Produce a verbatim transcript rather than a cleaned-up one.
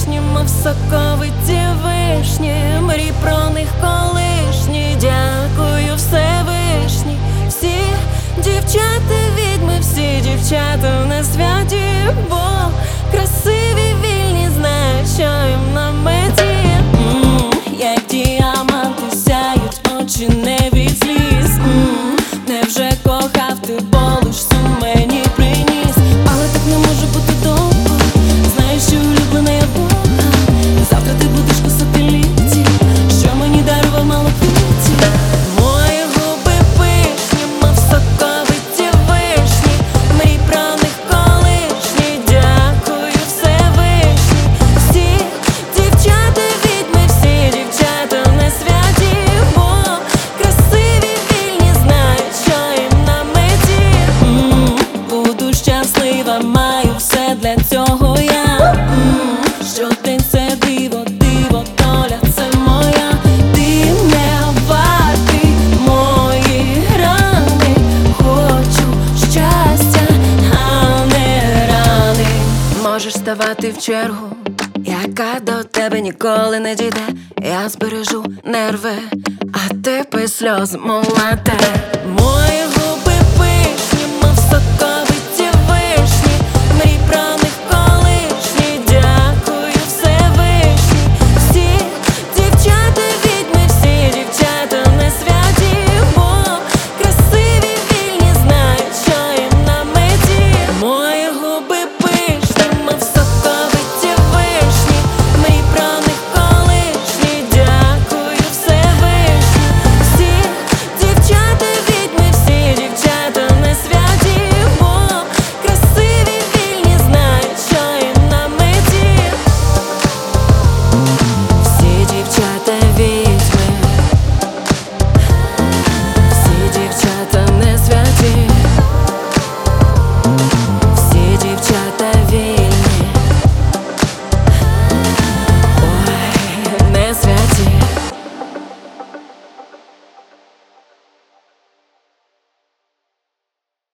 пишні, мов соковиті вишні, мрій про них колишні. Дякую Всевишній. Всі дівчата відьми, всі дівчата на святі, бо красиві, вільні, знають, що їм на меті. М-м, як діаманти сяють очі не від сліз. М-м, невже кохав ти, бо лиш сум мені приніс? Але так не може бути довго. Знаєш, що улюблена я Бога. Завтра ти будеш кусати лікті, що мені дарував мало квітів. Мої губи пишні, мов соковиті вишні, мрій про них колишні. Дякую Всевишній. Всі дівчата відьми, всі дівчата на святі, бо красиві, вільні, знають, що їм на меті. М-м, буду щаслива, маю все для цього я. М-м, щодень це диво, диво, доля це моя. Ти не вартий мої рани. Хочу щастя, а не рани. Можеш ставати в чергу, яка до тебе ніколи не дійде. Я збережу нерви, а ти пий сльози, молоде. Мої губи